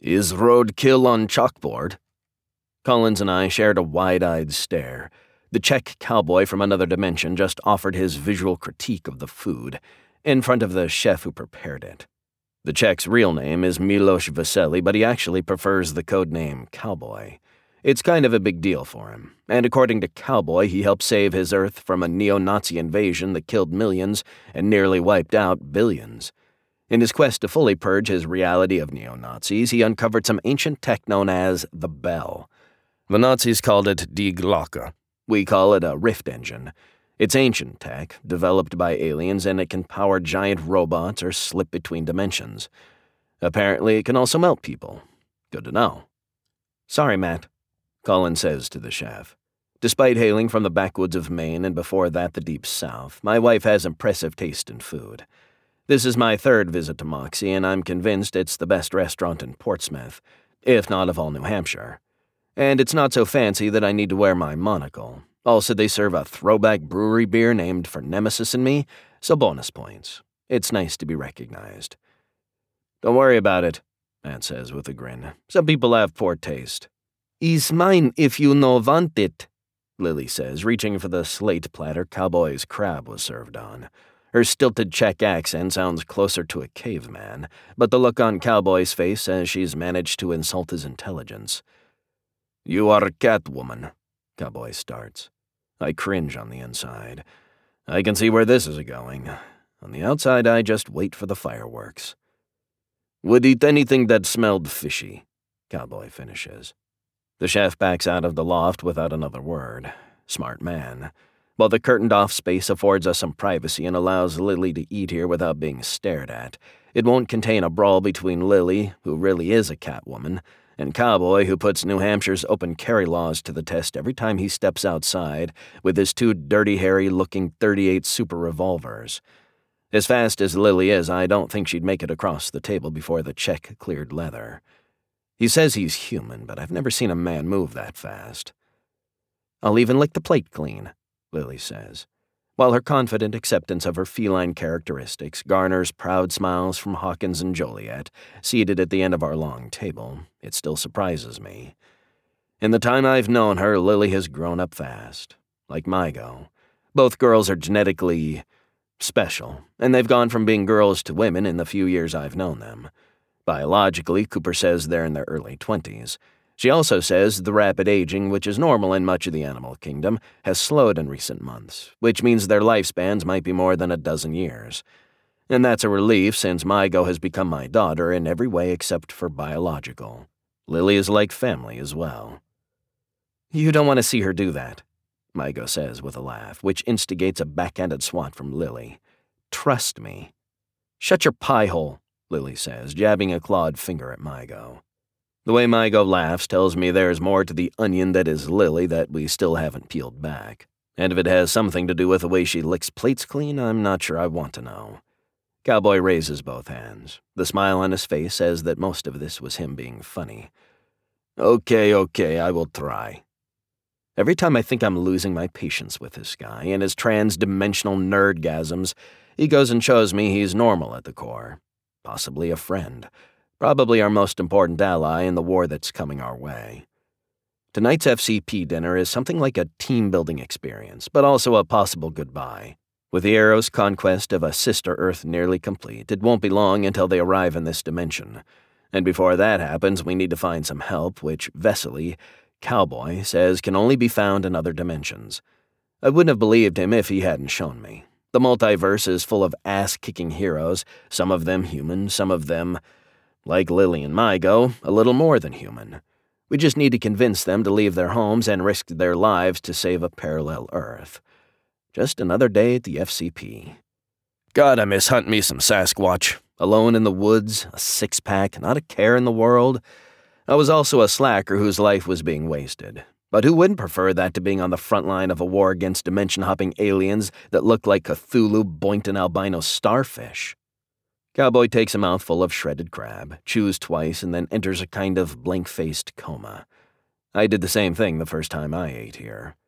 Is roadkill on chalkboard? Collins and I shared a wide-eyed stare. The Czech cowboy from another dimension just offered his visual critique of the food, in front of the chef who prepared it. The Czech's real name is Miloš Vesely, but he actually prefers the codename Cowboy. It's kind of a big deal for him, and according to Cowboy, he helped save his Earth from a neo-Nazi invasion that killed millions and nearly wiped out billions. In his quest to fully purge his reality of neo-Nazis, he uncovered some ancient tech known as the Bell. The Nazis called it Die Glocke. We call it a rift engine. It's ancient tech, developed by aliens, and it can power giant robots or slip between dimensions. Apparently, it can also melt people. Good to know. Sorry, Matt, Colin says to the chef. Despite hailing from the backwoods of Maine and before that the Deep South, my wife has impressive taste in food. This is my third visit to Moxie, and I'm convinced it's the best restaurant in Portsmouth, if not of all New Hampshire. And it's not so fancy that I need to wear my monocle. Also, they serve a throwback brewery beer named for Nemesis and me, so bonus points. It's nice to be recognized. Don't worry about it, Matt says with a grin. Some people have poor taste. Is mine if you no want it, Lily says, reaching for the slate platter Cowboy's crab was served on. Her stilted Czech accent sounds closer to a caveman, but the look on Cowboy's face says she's managed to insult his intelligence. You are a Catwoman, Cowboy starts. I cringe on the inside. I can see where this is going. On the outside, I just wait for the fireworks. Would eat anything that smelled fishy, Cowboy finishes. The chef backs out of the loft without another word. Smart man. While the curtained-off space affords us some privacy and allows Lily to eat here without being stared at, it won't contain a brawl between Lily, who really is a Catwoman, and Cowboy, who puts New Hampshire's open carry laws to the test every time he steps outside with his two Dirty Harry-looking .38 super revolvers. As fast as Lily is, I don't think she'd make it across the table before the Czech cleared leather. He says he's human, but I've never seen a man move that fast. I'll even lick the plate clean, Lily says, while her confident acceptance of her feline characteristics garners proud smiles from Hawkins and Joliet, seated at the end of our long table. It still surprises me. In the time I've known her, Lily has grown up fast, like Mygo. Both girls are genetically special, and they've gone from being girls to women in the few years I've known them. Biologically, Cooper says they're in their early 20s. She also says the rapid aging, which is normal in much of the animal kingdom, has slowed in recent months, which means their lifespans might be more than a dozen years. And that's a relief since Mygo has become my daughter in every way except for biological. Lily is like family as well. You don't want to see her do that, Mygo says with a laugh, which instigates a backhanded swat from Lily. Trust me. Shut your pie hole, Lily says, jabbing a clawed finger at Mygo. The way Mygo laughs tells me there's more to the onion that is Lily that we still haven't peeled back. And if it has something to do with the way she licks plates clean, I'm not sure I want to know. Cowboy raises both hands. The smile on his face says that most of this was him being funny. Okay, I will try. Every time I think I'm losing my patience with this guy and his trans-dimensional nerdgasms, he goes and shows me he's normal at the core. Possibly a friend. Probably our most important ally in the war that's coming our way. Tonight's FCP dinner is something like a team-building experience, but also a possible goodbye. With the Arrow's conquest of a sister Earth nearly complete, it won't be long until they arrive in this dimension. And before that happens, we need to find some help, which Vesely, Cowboy, says can only be found in other dimensions. I wouldn't have believed him if he hadn't shown me. The multiverse is full of ass-kicking heroes, some of them human, some of them, like Lily and Mygo, a little more than human. We just need to convince them to leave their homes and risk their lives to save a parallel Earth. Just another day at the FCP. God, I miss hunting me some Sasquatch. Alone in the woods, a six-pack, not a care in the world. I was also a slacker whose life was being wasted. But who wouldn't prefer that to being on the front line of a war against dimension-hopping aliens that look like Cthulhu Boynton albino starfish? Cowboy takes a mouthful of shredded crab, chews twice, and then enters a kind of blank-faced coma. I did the same thing the first time I ate here.